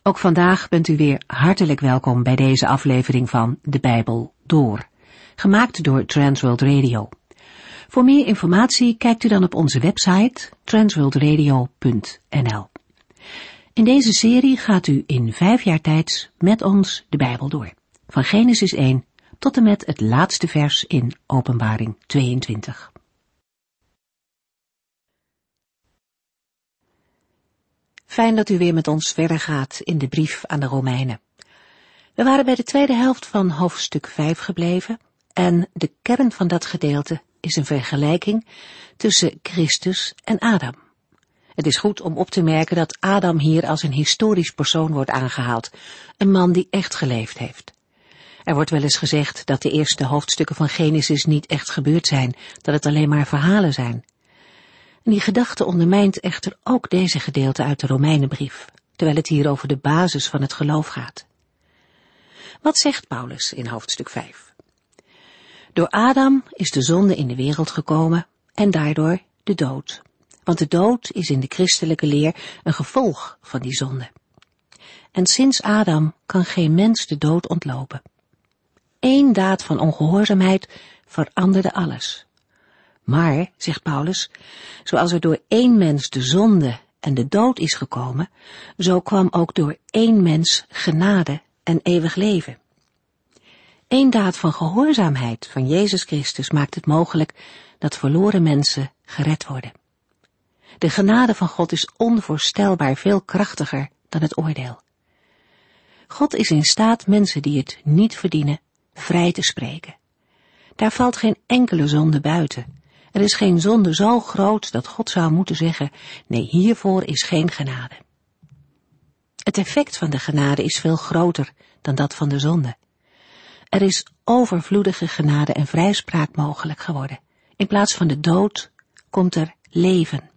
Ook vandaag bent u weer hartelijk welkom bij deze aflevering van De Bijbel Door, gemaakt door Transworld Radio. Voor meer informatie kijkt u dan op onze website transworldradio.nl. In deze serie gaat u in 5 jaar tijd met ons de Bijbel door, van Genesis 1 tot en met het laatste vers in Openbaring 22. Fijn dat u weer met ons verder gaat in de brief aan de Romeinen. We waren bij de tweede helft van hoofdstuk 5 gebleven en de kern van dat gedeelte is een vergelijking tussen Christus en Adam. Het is goed om op te merken dat Adam hier als een historisch persoon wordt aangehaald, een man die echt geleefd heeft. Er wordt wel eens gezegd dat de eerste hoofdstukken van Genesis niet echt gebeurd zijn, dat het alleen maar verhalen zijn. En die gedachte ondermijnt echter ook deze gedeelte uit de Romeinenbrief, terwijl het hier over de basis van het geloof gaat. Wat zegt Paulus in hoofdstuk 5? Door Adam is de zonde in de wereld gekomen en daardoor de dood. Want de dood is in de christelijke leer een gevolg van die zonde. En sinds Adam kan geen mens de dood ontlopen. 1 daad van ongehoorzaamheid veranderde alles. Maar, zegt Paulus, zoals er door 1 mens de zonde en de dood is gekomen, zo kwam ook door 1 mens genade en eeuwig leven. 1 daad van gehoorzaamheid van Jezus Christus maakt het mogelijk dat verloren mensen gered worden. De genade van God is onvoorstelbaar veel krachtiger dan het oordeel. God is in staat mensen die het niet verdienen vrij te spreken. Daar valt geen enkele zonde buiten. Er is geen zonde zo groot dat God zou moeten zeggen, nee, hiervoor is geen genade. Het effect van de genade is veel groter dan dat van de zonde. Er is overvloedige genade en vrijspraak mogelijk geworden. In plaats van de dood komt er leven.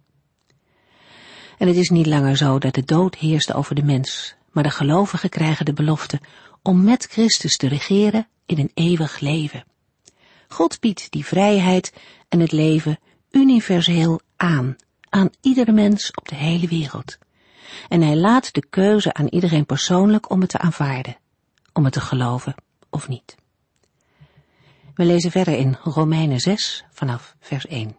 En het is niet langer zo dat de dood heerst over de mens, maar de gelovigen krijgen de belofte om met Christus te regeren in een eeuwig leven. God biedt die vrijheid en het leven universeel aan iedere mens op de hele wereld. En hij laat de keuze aan iedereen persoonlijk om het te aanvaarden, om het te geloven of niet. We lezen verder in Romeinen 6 vanaf vers 1.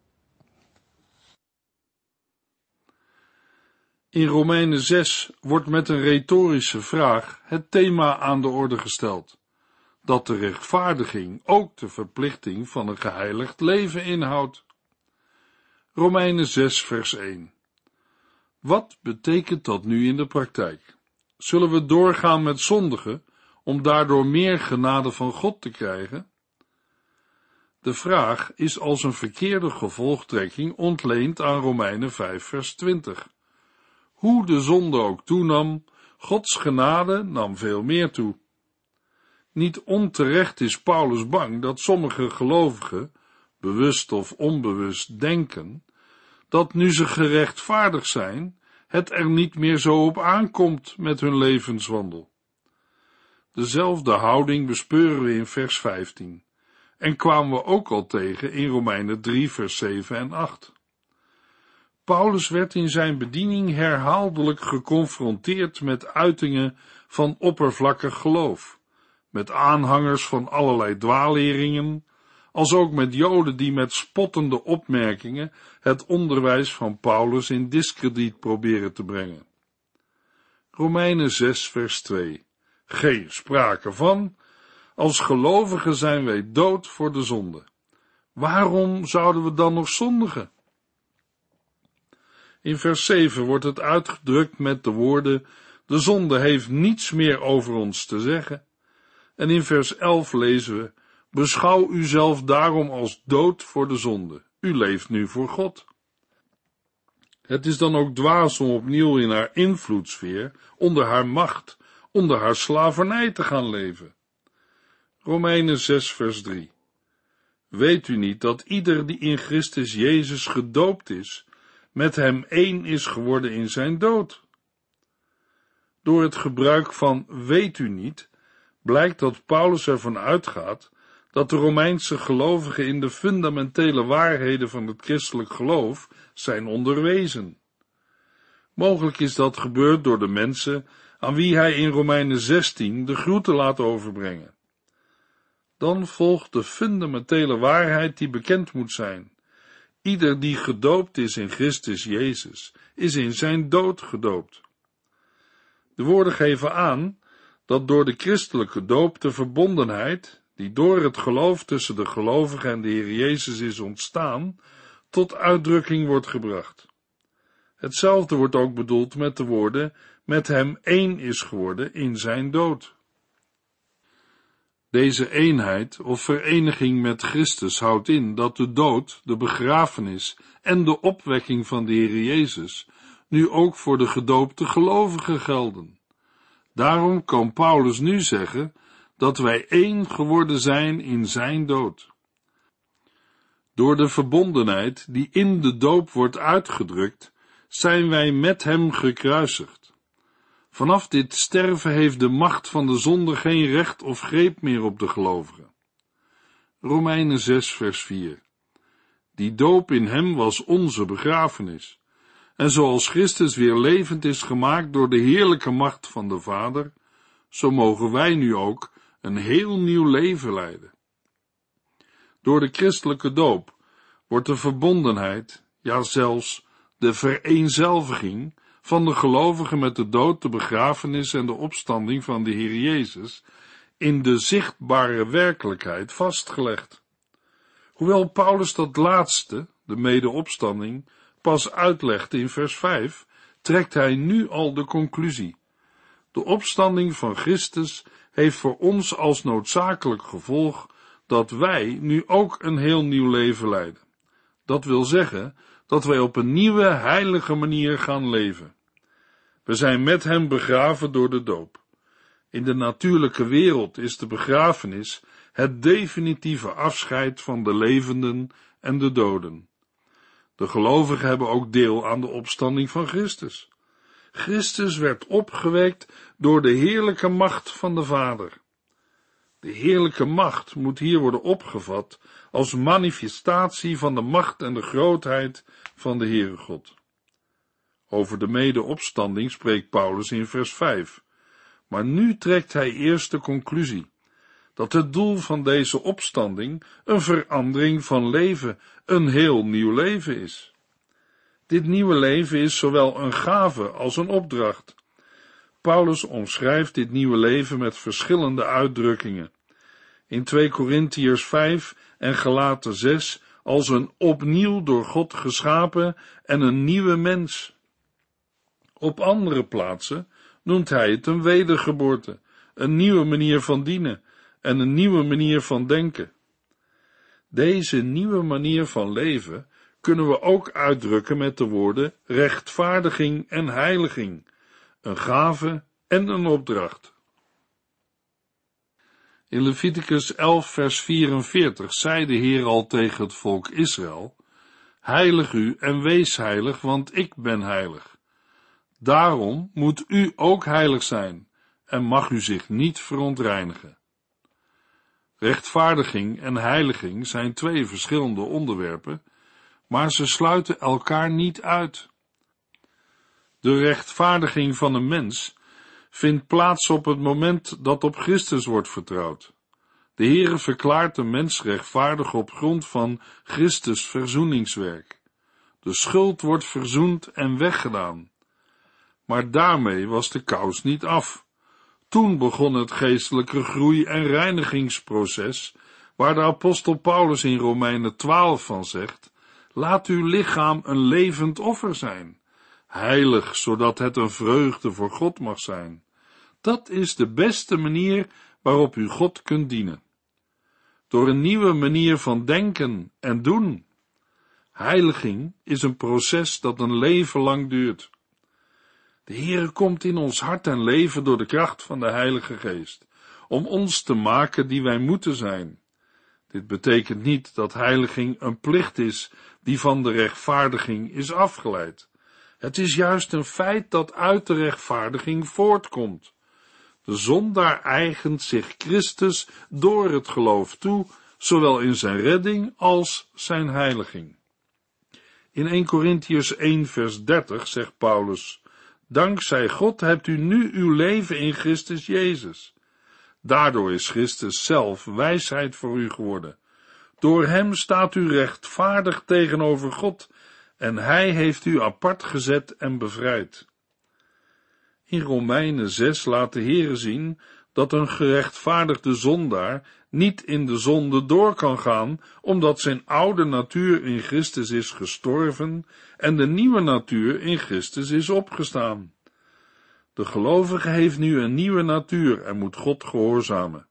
In Romeinen 6 wordt met een retorische vraag het thema aan de orde gesteld, dat de rechtvaardiging ook de verplichting van een geheiligd leven inhoudt. Romeinen 6 vers 1. Wat betekent dat nu in de praktijk? Zullen we doorgaan met zondigen om daardoor meer genade van God te krijgen? De vraag is als een verkeerde gevolgtrekking ontleend aan Romeinen 5 vers 20. Hoe de zonde ook toenam, Gods genade nam veel meer toe. Niet onterecht is Paulus bang dat sommige gelovigen, bewust of onbewust, denken dat nu ze gerechtvaardigd zijn, het er niet meer zo op aankomt met hun levenswandel. Dezelfde houding bespeuren we in vers 15 en kwamen we ook al tegen in Romeinen 3 vers 7 en 8. Paulus werd in zijn bediening herhaaldelijk geconfronteerd met uitingen van oppervlakkig geloof, met aanhangers van allerlei dwaalleringen, als ook met Joden die met spottende opmerkingen het onderwijs van Paulus in diskrediet proberen te brengen. Romeinen 6 vers 2. Geen sprake van, als gelovigen zijn wij dood voor de zonde. Waarom zouden we dan nog zondigen? In vers 7 wordt het uitgedrukt met de woorden, de zonde heeft niets meer over ons te zeggen. En in vers 11 lezen we, beschouw uzelf daarom als dood voor de zonde. U leeft nu voor God. Het is dan ook dwaas om opnieuw in haar invloedssfeer, onder haar macht, onder haar slavernij te gaan leven. Romeinen 6 vers 3. Weet u niet dat ieder die in Christus Jezus gedoopt is, met hem één is geworden in zijn dood? Door het gebruik van weet u niet, blijkt dat Paulus ervan uitgaat dat de Romeinse gelovigen in de fundamentele waarheden van het christelijk geloof zijn onderwezen. Mogelijk is dat gebeurd door de mensen aan wie hij in Romeinen 16 de groeten laat overbrengen. Dan volgt de fundamentele waarheid die bekend moet zijn. Ieder die gedoopt is in Christus Jezus, is in zijn dood gedoopt. De woorden geven aan dat door de christelijke doop de verbondenheid, die door het geloof tussen de gelovigen en de Heer Jezus is ontstaan, tot uitdrukking wordt gebracht. Hetzelfde wordt ook bedoeld met de woorden, met hem één is geworden in zijn dood. Deze eenheid of vereniging met Christus houdt in dat de dood, de begrafenis en de opwekking van de Heer Jezus nu ook voor de gedoopte gelovigen gelden. Daarom kan Paulus nu zeggen dat wij één geworden zijn in zijn dood. Door de verbondenheid die in de doop wordt uitgedrukt, zijn wij met hem gekruisigd. Vanaf dit sterven heeft de macht van de zonde geen recht of greep meer op de gelovigen. Romeinen 6 vers 4. Die doop in hem was onze begrafenis. En zoals Christus weer levend is gemaakt door de heerlijke macht van de Vader, zo mogen wij nu ook een heel nieuw leven leiden. Door de christelijke doop wordt de verbondenheid, ja zelfs de vereenzelviging van de gelovigen met de dood, de begrafenis en de opstanding van de Heer Jezus in de zichtbare werkelijkheid vastgelegd. Hoewel Paulus dat laatste, de mede-opstanding, pas uitlegt in vers 5, trekt hij nu al de conclusie. De opstanding van Christus heeft voor ons als noodzakelijk gevolg dat wij nu ook een heel nieuw leven leiden. Dat wil zeggen dat wij op een nieuwe, heilige manier gaan leven. We zijn met hem begraven door de doop. In de natuurlijke wereld is de begrafenis het definitieve afscheid van de levenden en de doden. De gelovigen hebben ook deel aan de opstanding van Christus. Christus werd opgewekt door de heerlijke macht van de Vader. De heerlijke macht moet hier worden opgevat als manifestatie van de macht en de grootheid van de Heere God. Over de mede-opstanding spreekt Paulus in vers 5, maar nu trekt hij eerst de conclusie, dat het doel van deze opstanding een verandering van leven, een heel nieuw leven is. Dit nieuwe leven is zowel een gave als een opdracht. Paulus omschrijft dit nieuwe leven met verschillende uitdrukkingen. In 2 Korintiërs 5 en Galaten 6 als een opnieuw door God geschapen en een nieuwe mens. Op andere plaatsen noemt hij het een wedergeboorte, een nieuwe manier van dienen en een nieuwe manier van denken. Deze nieuwe manier van leven kunnen we ook uitdrukken met de woorden rechtvaardiging en heiliging, een gave en een opdracht. In Leviticus 11 vers 44 zei de Heer al tegen het volk Israël, heilig u en wees heilig, want ik ben heilig. Daarom moet u ook heilig zijn en mag u zich niet verontreinigen. Rechtvaardiging en heiliging zijn twee verschillende onderwerpen, maar ze sluiten elkaar niet uit. De rechtvaardiging van een mens vindt plaats op het moment dat op Christus wordt vertrouwd. De Heere verklaart de mens rechtvaardig op grond van Christus verzoeningswerk. De schuld wordt verzoend en weggedaan. Maar daarmee was de kous niet af. Toen begon het geestelijke groei- en reinigingsproces, waar de apostel Paulus in Romeinen 12 van zegt, laat uw lichaam een levend offer zijn, heilig, zodat het een vreugde voor God mag zijn. Dat is de beste manier waarop u God kunt dienen. Door een nieuwe manier van denken en doen. Heiliging is een proces dat een leven lang duurt. De Heere komt in ons hart en leven door de kracht van de Heilige Geest, om ons te maken die wij moeten zijn. Dit betekent niet dat heiliging een plicht is die van de rechtvaardiging is afgeleid. Het is juist een feit dat uit de rechtvaardiging voortkomt. De zondaar eigent zich Christus door het geloof toe, zowel in zijn redding als zijn heiliging. In 1 Korintiërs 1 vers 30 zegt Paulus, Dankzij God hebt u nu uw leven in Christus Jezus. Daardoor is Christus zelf wijsheid voor u geworden. Door hem staat u rechtvaardig tegenover God en hij heeft u apart gezet en bevrijd. In Romeinen 6 laat de Heere zien dat een gerechtvaardigde zondaar niet in de zonde door kan gaan, omdat zijn oude natuur in Christus is gestorven en de nieuwe natuur in Christus is opgestaan. De gelovige heeft nu een nieuwe natuur en moet God gehoorzamen.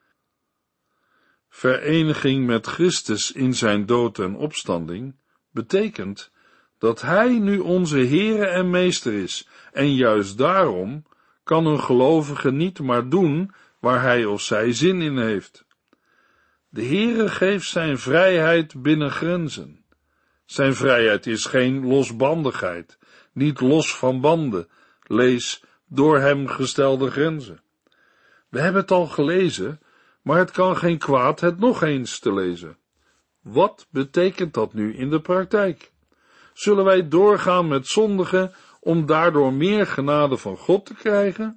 Vereniging met Christus in zijn dood en opstanding betekent dat hij nu onze Heere en Meester is, en juist daarom kan een gelovige niet maar doen waar hij of zij zin in heeft. De Heere geeft zijn vrijheid binnen grenzen. Zijn vrijheid is geen losbandigheid, niet los van banden, lees door hem gestelde grenzen. We hebben het al gelezen, maar het kan geen kwaad het nog eens te lezen. Wat betekent dat nu in de praktijk? Zullen wij doorgaan met zondigen om daardoor meer genade van God te krijgen?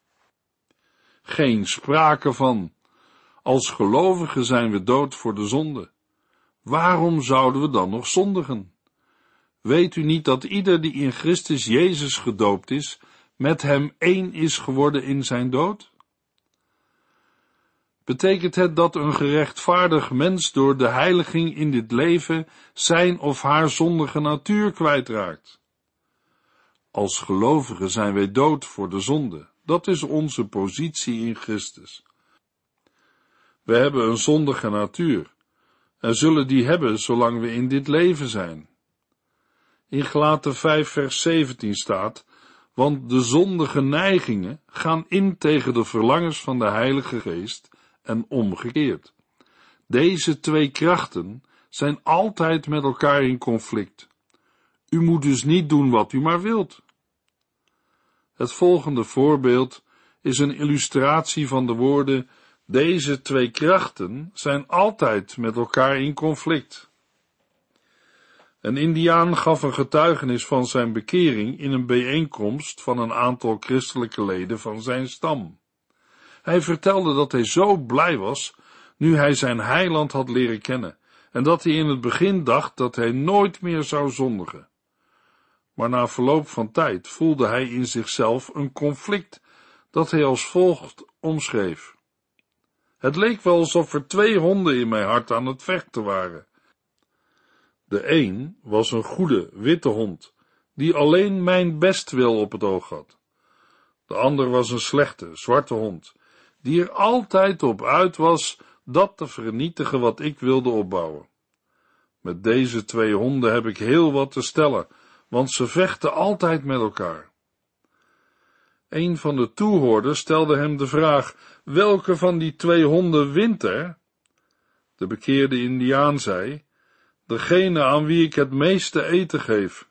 Geen sprake van. Als gelovigen zijn we dood voor de zonde. Waarom zouden we dan nog zondigen? Weet u niet dat ieder die in Christus Jezus gedoopt is, met hem één is geworden in zijn dood? Betekent het dat een gerechtvaardig mens door de heiliging in dit leven zijn of haar zondige natuur kwijtraakt? Als gelovigen zijn wij dood voor de zonde. Dat is onze positie in Christus. We hebben een zondige natuur en zullen die hebben zolang we in dit leven zijn. In Galaten 5 vers 17 staat, want de zondige neigingen gaan in tegen de verlangens van de Heilige Geest en omgekeerd. Deze twee krachten zijn altijd met elkaar in conflict. U moet dus niet doen wat u maar wilt. Het volgende voorbeeld is een illustratie van de woorden: deze twee krachten zijn altijd met elkaar in conflict. Een Indiaan gaf een getuigenis van zijn bekering in een bijeenkomst van een aantal christelijke leden van zijn stam. Hij vertelde dat hij zo blij was nu hij zijn heiland had leren kennen en dat hij in het begin dacht dat hij nooit meer zou zondigen. Maar na verloop van tijd voelde hij in zichzelf een conflict dat hij als volgt omschreef. Het leek wel alsof er twee honden in mijn hart aan het vechten waren. De een was een goede, witte hond, die alleen mijn bestwil op het oog had. De ander was een slechte, zwarte hond, die er altijd op uit was dat te vernietigen wat ik wilde opbouwen. Met deze twee honden heb ik heel wat te stellen, want ze vechten altijd met elkaar. Een van de toehoorders stelde hem de vraag: welke van die twee honden wint er? De bekeerde Indiaan zei: degene aan wie ik het meeste eten geef.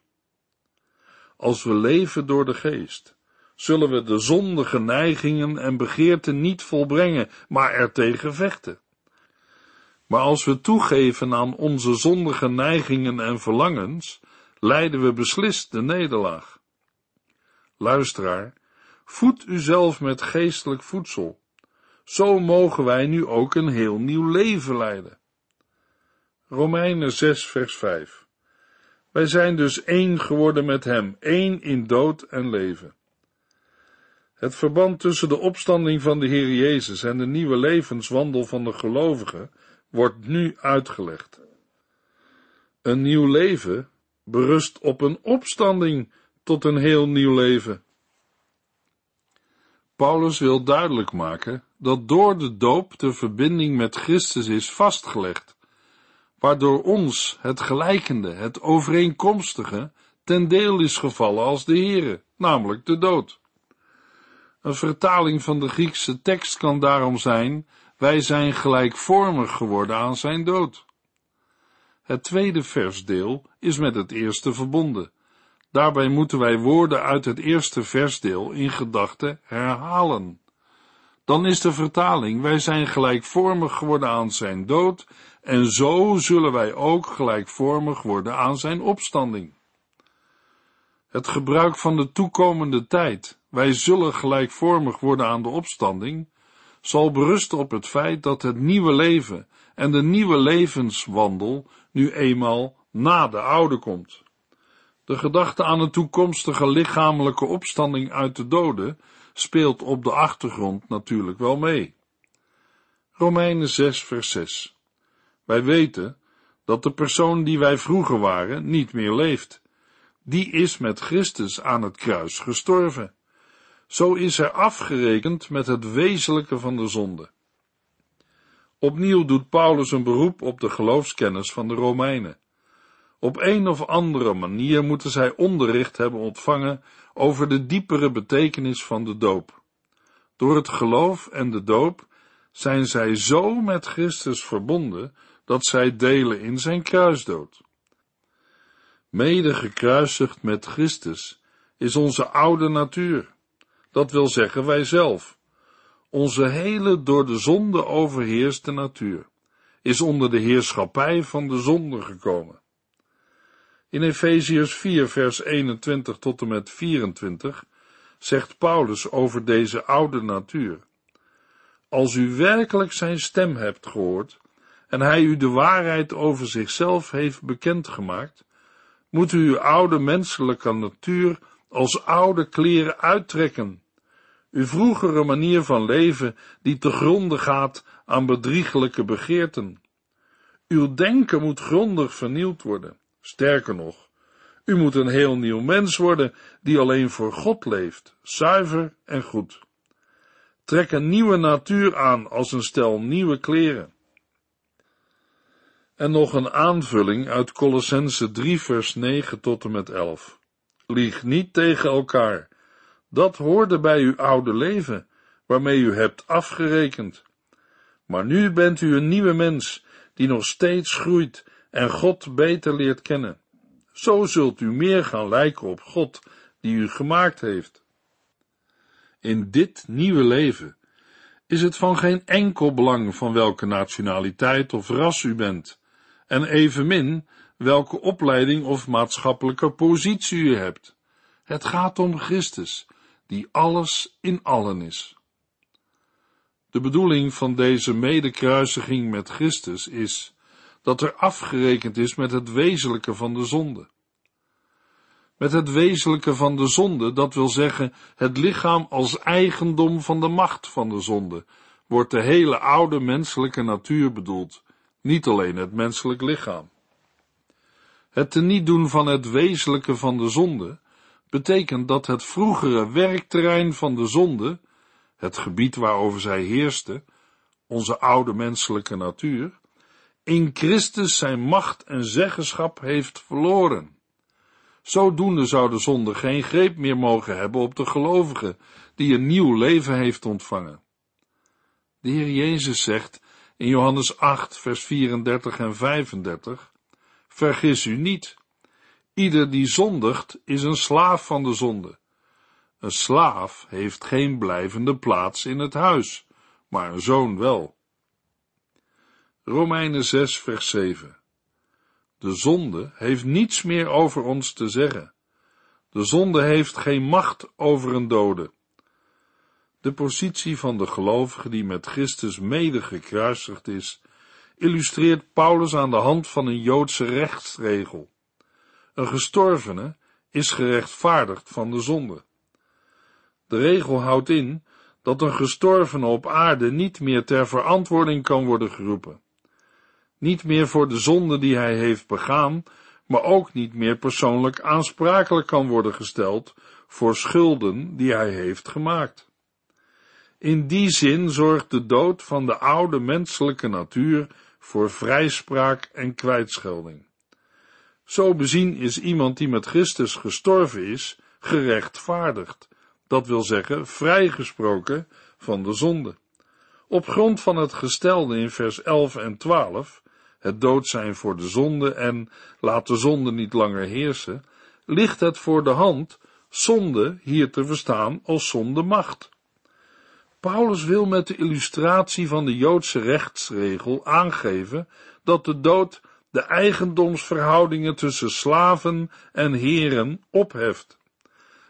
Als we leven door de geest, zullen we de zondige neigingen en begeerten niet volbrengen, maar ertegen vechten. Maar als we toegeven aan onze zondige neigingen en verlangens, lijden we beslist de nederlaag. Luisteraar, voed uzelf met geestelijk voedsel. Zo mogen wij nu ook een heel nieuw leven leiden. Romeinen 6 vers 5. Wij zijn dus één geworden met hem, één in dood en leven. Het verband tussen de opstanding van de Heer Jezus en de nieuwe levenswandel van de gelovigen wordt nu uitgelegd. Een nieuw leven berust op een opstanding tot een heel nieuw leven. Paulus wil duidelijk maken dat door de doop de verbinding met Christus is vastgelegd, waardoor ons het gelijkende, het overeenkomstige, ten deel is gevallen als de Heere, namelijk de dood. Een vertaling van de Griekse tekst kan daarom zijn: wij zijn gelijkvormig geworden aan zijn dood. Het tweede versdeel is met het eerste verbonden. Daarbij moeten wij woorden uit het eerste versdeel in gedachten herhalen. Dan is de vertaling: wij zijn gelijkvormig geworden aan zijn dood, en zo zullen wij ook gelijkvormig worden aan zijn opstanding. Het gebruik van de toekomende tijd, wij zullen gelijkvormig worden aan de opstanding, zal berusten op het feit dat het nieuwe leven en de nieuwe levenswandel nu eenmaal na de oude komt. De gedachte aan een toekomstige lichamelijke opstanding uit de doden speelt op de achtergrond natuurlijk wel mee. Romeinen 6 vers 6. Wij weten dat de persoon die wij vroeger waren niet meer leeft. Die is met Christus aan het kruis gestorven. Zo is er afgerekend met het wezenlijke van de zonde. Opnieuw doet Paulus een beroep op de geloofskennis van de Romeinen. Op een of andere manier moeten zij onderricht hebben ontvangen over de diepere betekenis van de doop. Door het geloof en de doop zijn zij zo met Christus verbonden dat zij delen in zijn kruisdood. Mede gekruisigd met Christus is onze oude natuur, dat wil zeggen wij zelf. Onze hele door de zonde overheerste natuur is onder de heerschappij van de zonde gekomen. In Efeziërs 4 vers 21 tot en met 24 zegt Paulus over deze oude natuur: Als u werkelijk zijn stem hebt gehoord en hij u de waarheid over zichzelf heeft bekendgemaakt, moet u uw oude menselijke natuur als oude kleren uittrekken. Uw vroegere manier van leven die te gronde gaat aan bedriegelijke begeerten. Uw denken moet grondig vernieuwd worden. Sterker nog, u moet een heel nieuw mens worden die alleen voor God leeft, zuiver en goed. Trek een nieuwe natuur aan als een stel nieuwe kleren. En nog een aanvulling uit Kolossenzen 3 vers 9 tot en met 11. Lieg niet tegen elkaar. Dat hoorde bij uw oude leven, waarmee u hebt afgerekend. Maar nu bent u een nieuwe mens, die nog steeds groeit en God beter leert kennen. Zo zult u meer gaan lijken op God, die u gemaakt heeft. In dit nieuwe leven is het van geen enkel belang van welke nationaliteit of ras u bent, en evenmin welke opleiding of maatschappelijke positie u hebt. Het gaat om Christus, die alles in allen is. De bedoeling van deze medekruisiging met Christus is dat er afgerekend is met het wezenlijke van de zonde. Met het wezenlijke van de zonde, dat wil zeggen het lichaam als eigendom van de macht van de zonde, wordt de hele oude menselijke natuur bedoeld, niet alleen het menselijk lichaam. Het tenietdoen van het wezenlijke van de zonde betekent dat het vroegere werkterrein van de zonde, het gebied waarover zij heerste, onze oude menselijke natuur, in Christus zijn macht en zeggenschap heeft verloren. Zodoende zou de zonde geen greep meer mogen hebben op de gelovige, die een nieuw leven heeft ontvangen. De Heer Jezus zegt in Johannes 8, vers 34 en 35, vergis u niet, ieder die zondigt is een slaaf van de zonde. Een slaaf heeft geen blijvende plaats in het huis, maar een zoon wel. Romeinen 6, vers 7. De zonde heeft niets meer over ons te zeggen. De zonde heeft geen macht over een dode. De positie van de gelovige die met Christus mede gekruisigd is, illustreert Paulus aan de hand van een Joodse rechtsregel. Een gestorvene is gerechtvaardigd van de zonde. De regel houdt in dat een gestorvene op aarde niet meer ter verantwoording kan worden geroepen. Niet meer voor de zonde die hij heeft begaan, maar ook niet meer persoonlijk aansprakelijk kan worden gesteld voor schulden die hij heeft gemaakt. In die zin zorgt de dood van de oude menselijke natuur voor vrijspraak en kwijtschelding. Zo bezien is iemand die met Christus gestorven is, gerechtvaardigd, dat wil zeggen vrijgesproken van de zonde. Op grond van het gestelde in vers 11 en 12, het dood zijn voor de zonde en laat de zonde niet langer heersen, ligt het voor de hand zonde hier te verstaan als zondemacht. Paulus wil met de illustratie van de Joodse rechtsregel aangeven dat de dood de eigendomsverhoudingen tussen slaven en heren opheft.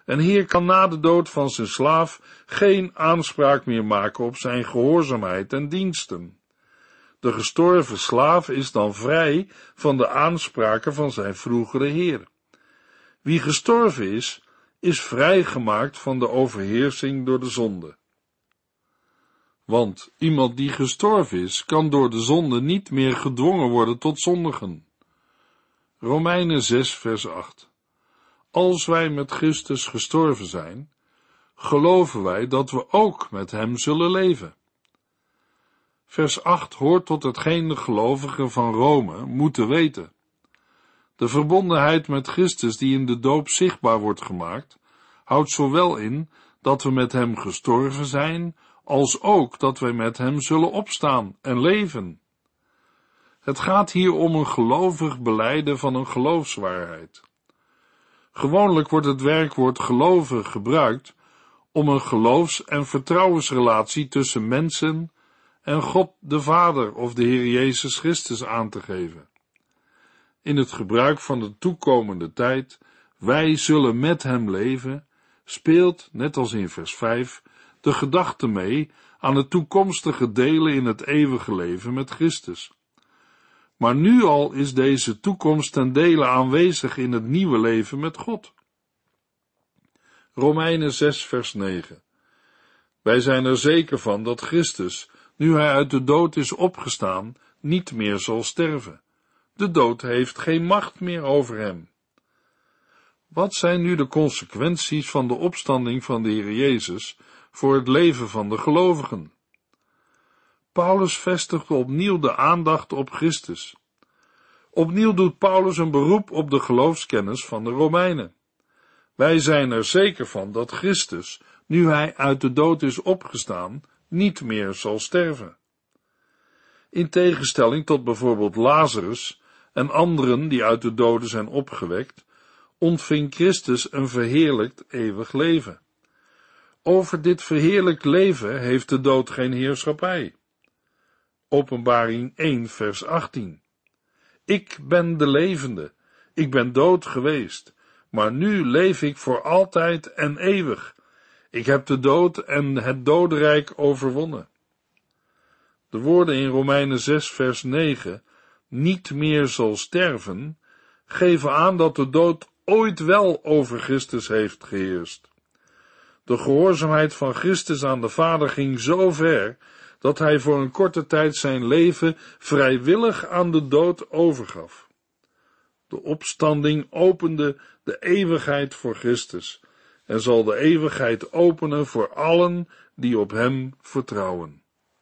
Een heer kan na de dood van zijn slaaf geen aanspraak meer maken op zijn gehoorzaamheid en diensten. De gestorven slaaf is dan vrij van de aanspraken van zijn vroegere heer. Wie gestorven is vrijgemaakt van de overheersing door de zonde. Want iemand die gestorven is, kan door de zonde niet meer gedwongen worden tot zondigen. Romeinen 6 vers 8. Als wij met Christus gestorven zijn, geloven wij dat we ook met hem zullen leven. Vers 8 hoort tot hetgeen de gelovigen van Rome moeten weten. De verbondenheid met Christus die in de doop zichtbaar wordt gemaakt, houdt zowel in dat we met hem gestorven zijn, als ook dat wij met hem zullen opstaan en leven. Het gaat hier om een gelovig belijden van een geloofswaarheid. Gewoonlijk wordt het werkwoord geloven gebruikt om een geloofs- en vertrouwensrelatie tussen mensen en God de Vader of de Heer Jezus Christus aan te geven. In het gebruik van de toekomende tijd, wij zullen met hem leven, speelt, net als in vers 5, de gedachte mee aan het toekomstige delen in het eeuwige leven met Christus. Maar nu al is deze toekomst ten dele aanwezig in het nieuwe leven met God. Romeinen 6 vers 9. Wij zijn er zeker van dat Christus, nu hij uit de dood is opgestaan, niet meer zal sterven. De dood heeft geen macht meer over hem. Wat zijn nu de consequenties van de opstanding van de Heer Jezus voor het leven van de gelovigen? Paulus vestigt opnieuw de aandacht op Christus. Opnieuw doet Paulus een beroep op de geloofskennis van de Romeinen. Wij zijn er zeker van dat Christus, nu hij uit de dood is opgestaan, niet meer zal sterven. In tegenstelling tot bijvoorbeeld Lazarus en anderen die uit de doden zijn opgewekt, ontving Christus een verheerlijkt eeuwig leven. Over dit verheerlijkt leven heeft de dood geen heerschappij. Openbaring 1 vers 18. Ik ben de levende, ik ben dood geweest, maar nu leef ik voor altijd en eeuwig. Ik heb de dood en het dodenrijk overwonnen. De woorden in Romeinen 6 vers 9, niet meer zal sterven, geven aan dat de dood ooit wel over Christus heeft geheerst. De gehoorzaamheid van Christus aan de Vader ging zo ver, dat hij voor een korte tijd zijn leven vrijwillig aan de dood overgaf. De opstanding opende de eeuwigheid voor Christus en zal de eeuwigheid openen voor allen die op hem vertrouwen.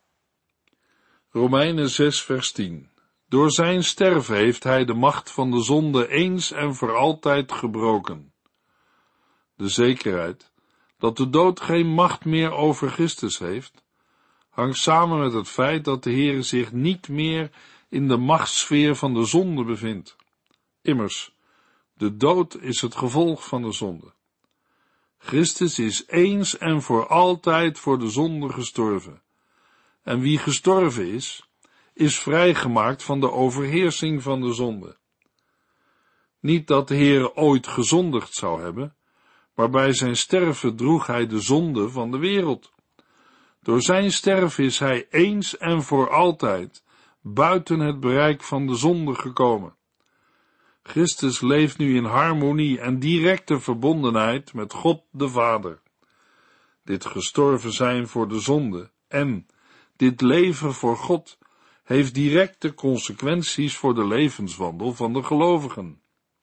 Romeinen 6 vers 10. Door zijn sterven heeft hij de macht van de zonde eens en voor altijd gebroken. De zekerheid dat de dood geen macht meer over Christus heeft, hangt samen met het feit dat de Heer zich niet meer in de machtssfeer van de zonde bevindt. Immers, de dood is het gevolg van de zonde. Christus is eens en voor altijd voor de zonde gestorven. En wie gestorven is vrijgemaakt van de overheersing van de zonde. Niet dat de Heer ooit gezondigd zou hebben, maar bij zijn sterven droeg hij de zonde van de wereld. Door zijn sterven is hij eens en voor altijd buiten het bereik van de zonde gekomen. Christus leeft nu in harmonie en directe verbondenheid met God de Vader. Dit gestorven zijn voor de zonde en dit leven voor God heeft directe consequenties voor de levenswandel van de gelovigen.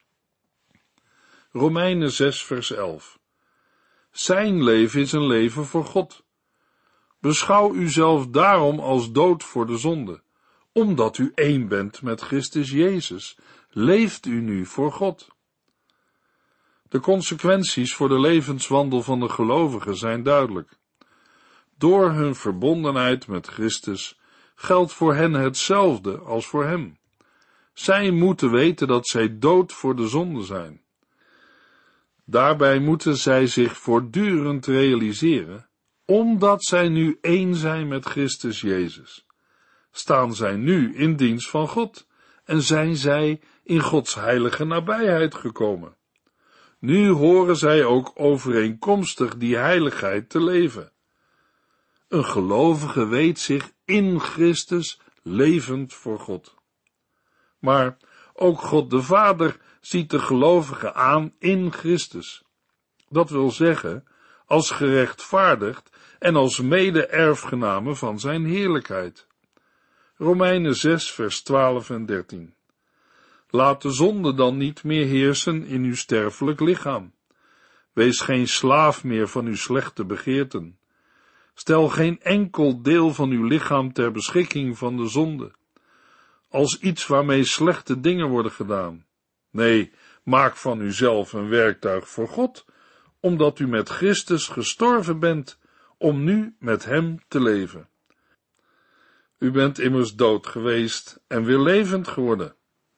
Romeinen 6 vers 11. Zijn leven is een leven voor God. Beschouw uzelf daarom als dood voor de zonde. Omdat u één bent met Christus Jezus, leeft u nu voor God. De consequenties voor de levenswandel van de gelovigen zijn duidelijk. Door hun verbondenheid met Christus geldt voor hen hetzelfde als voor hem. Zij moeten weten dat zij dood voor de zonde zijn. Daarbij moeten zij zich voortdurend realiseren, omdat zij nu één zijn met Christus Jezus. Staan zij nu in dienst van God en zijn zij in Gods heilige nabijheid gekomen. Nu horen zij ook overeenkomstig die heiligheid te leven. Een gelovige weet zich in Christus levend voor God. Maar ook God de Vader ziet de gelovige aan in Christus. Dat wil zeggen, als gerechtvaardigd en als mede-erfgename van zijn heerlijkheid. Romeinen 6 vers 12 en 13. Laat de zonde dan niet meer heersen in uw sterfelijk lichaam. Wees geen slaaf meer van uw slechte begeerten. Stel geen enkel deel van uw lichaam ter beschikking van de zonde, als iets waarmee slechte dingen worden gedaan. Nee, maak van uzelf een werktuig voor God, omdat u met Christus gestorven bent, om nu met hem te leven. U bent immers dood geweest en weer levend geworden.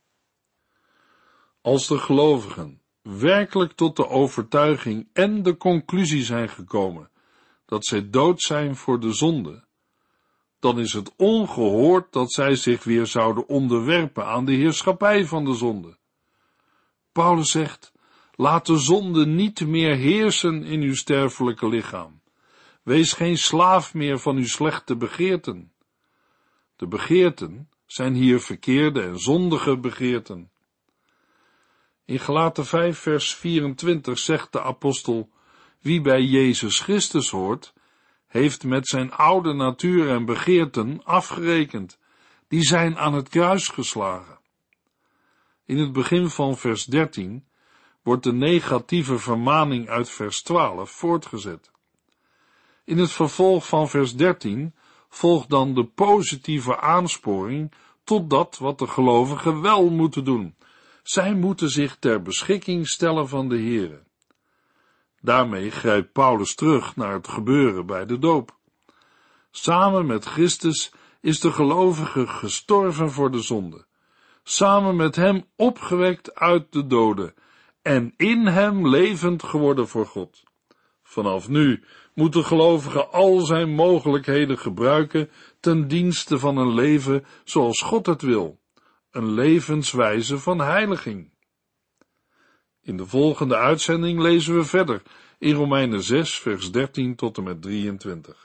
Als de gelovigen werkelijk tot de overtuiging en de conclusie zijn gekomen dat zij dood zijn voor de zonde, dan is het ongehoord dat zij zich weer zouden onderwerpen aan de heerschappij van de zonde. Paulus zegt, laat de zonde niet meer heersen in uw sterfelijke lichaam. Wees geen slaaf meer van uw slechte begeerten. De begeerten zijn hier verkeerde en zondige begeerten. In Galaten 5 vers 24 zegt de apostel, wie bij Jezus Christus hoort, heeft met zijn oude natuur en begeerten afgerekend. Die zijn aan het kruis geslagen. In het begin van vers 13 wordt de negatieve vermaning uit vers 12 voortgezet. In het vervolg van vers 13 volgt dan de positieve aansporing tot dat wat de gelovigen wel moeten doen. Zij moeten zich ter beschikking stellen van de Heere. Daarmee grijpt Paulus terug naar het gebeuren bij de doop. Samen met Christus is de gelovige gestorven voor de zonde, samen met hem opgewekt uit de doden en in hem levend geworden voor God. Vanaf nu moet de gelovige al zijn mogelijkheden gebruiken ten dienste van een leven zoals God het wil, een levenswijze van heiliging. In de volgende uitzending lezen we verder in Romeinen 6 vers 13 tot en met 23.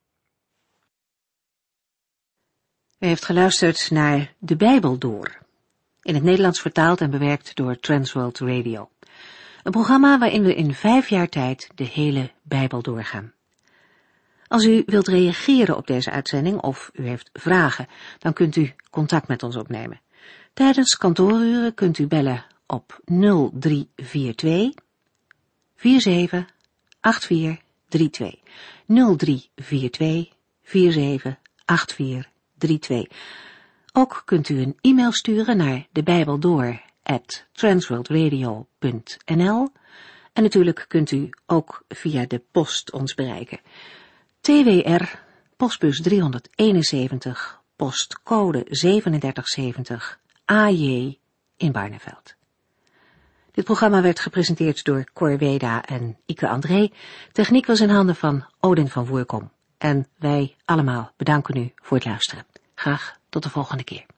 U heeft geluisterd naar De Bijbel Door, in het Nederlands vertaald en bewerkt door Transworld Radio. Een programma waarin we in 5 jaar tijd de hele Bijbel doorgaan. Als u wilt reageren op deze uitzending of u heeft vragen, dan kunt u contact met ons opnemen. Tijdens kantooruren kunt u bellen op 0342 478432. 0342 478432. Ook kunt u een e-mail sturen naar debijbeldoor@transworldradio.nl en natuurlijk kunt u ook via de post ons bereiken. TWR, postbus 371, postcode 3770, AJ in Barneveld. Dit programma werd gepresenteerd door Cor Weda en Ike André. Techniek was in handen van Odin van Voerkom. En wij allemaal bedanken u voor het luisteren. Graag tot de volgende keer.